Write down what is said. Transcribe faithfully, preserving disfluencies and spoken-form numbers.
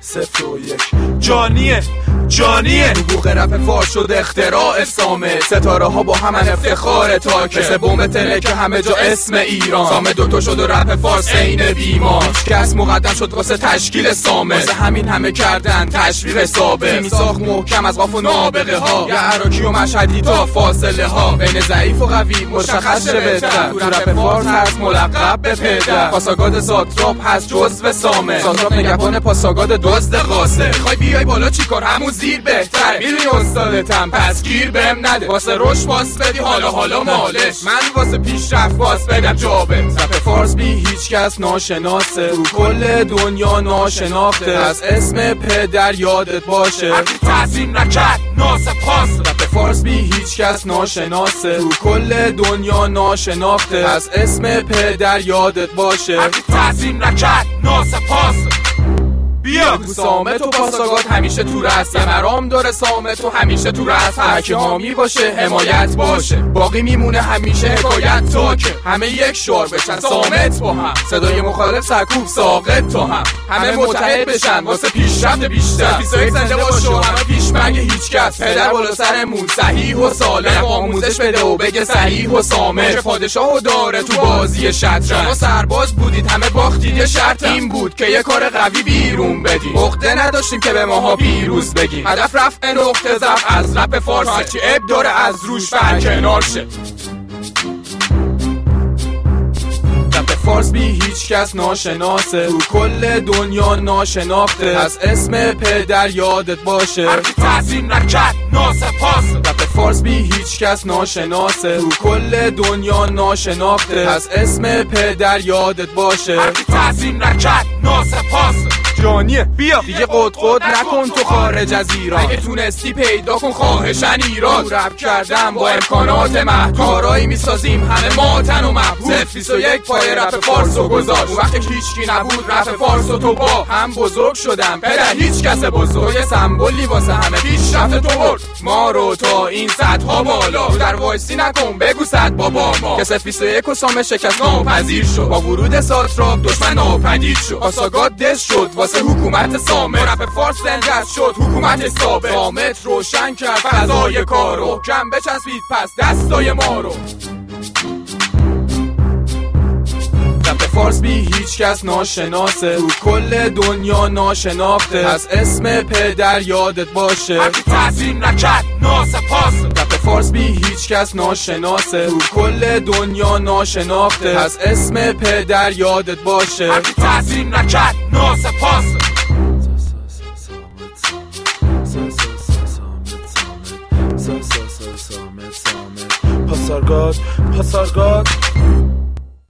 صفر و یک. جانیه جانیه حقوق رپ فارس شد اختراع سامه، ستاره ها با همن افتخار تاکه، مثل بوم تله که همه جا اسم ایران. سامه دوتا شد و رپ فارس عین بیمار، کس مقدم شد واسه تشکیل سامه، واسه همین همه کردن تشویق سابق. تیمی ساخت محکم از قاف و نابغه ها، یه عراقی و مشهدی تا فاصله ها، بین ضعیف و قوی مشخص شه بهتر. تو رپ فارس هست ملقب به پدر، پاساگاد ساتراپ هست جزو سامه، ساتراپ نگهبان پاساگاد دزد قاسم. میخوای بیای بالا چیکار همون زیر بهتره، میدونی استادتم پس گیر بهم نده، واسه روش باس بدی حالا حالا مالش، من واسه پیشرفت باس بدم جابه. رپ فارس بی هیچ کس ناشناسه، تو کل دنیا ناشناخته، از اسم پدر یادت باشه هرکی تحسین نکرد ناسپاس. رپ فارس بی هیچ کس ناشناسه، تو کل دنیا ناشناخته، از اسم پدر یادت باشه هرکی تحسین نکرد ناسپاس. بیا سامه تو پاساگات همیشه تو رست، یه مرام داره سامه تو همیشه تو رست، هرکی حامی باشه حمایت باشه، باقی میمونه همیشه حکایت تاکه، همه یک شعار بشن سامت با هم، صدای مخالف سرکوب ساقط تو هم، همه متحد بشن واسه پیشرفت بیشتر. بیست و یک زنده باشه و همه پیشمرگ هیچ کس، پدر بالا سرمون صحیح و سالم، آموزش بده و بگه صحیح و سامه، چه پادشاهو داره تو بازی شطرنج. شما سرباز بودید همه باختید، یه شرط این بود که یه کار قوی بیرون بدیم، عقده نداشتیم که به ماها پیروز بگیم، هدف رفع نقطه ضعف از رپ فارس، هرچی عیب داره از روش برکنار شه. رپ فارس بی هیچ کس ناشناسه، تو کل دنیا ناشناخته، از اسم پدر یادت باشه هرکی تحسین نکرد ناسپاس. رپ فارس بی هیچ کس ناشناسه، تو کل دنیا ناشناخته، از اسم پدر یادت باشه هرکی تحسین نکرد ناسپاس. جانیه بیا دیگه قد قد نکن تو خارج از ایران، اگه تونستی پیدا کن خواهشن ایران. تو رپ کردم با امکانات محدود، کارایی میسازیم همه ماتن و محبوب، صفر بیست و یک پای رپ فارسو گذاشت، اون وقت هیچکی نبود رپ فارسو تو با هم بزرگ شدم، پدر هیچ کس بزرگ، تو یه سمبولی واسه همه پیشرفت تو برد ما رو تا این سطح بالا. تو در وایسی نکن بگو صد بابا ما، که صفر بیست و یک و سامه شکست ناپذیر شد، با ورود ساتراپ دشمن ناپدید شد، پاساگات دست شد واسه حکومت سامه، رپ فارس زنده شد حکومت سابق، سامت روشن کرد فضای کارو، کم بچسبید پس دستای ما رو. رپ فارس بی هیچ کس ناشناسه، تو کل دنیا ناشناخته، از اسم پدر یادت باشه هرکی تحسین نکرد ناسپاس. رپ فارس بی هیچ کس ناشناسه، تو کل دنیا ناشناخته، از اسم پدر یادت باشه هرکی تحسین نکرد ناسپاس. پاسارگاد پاسارگاد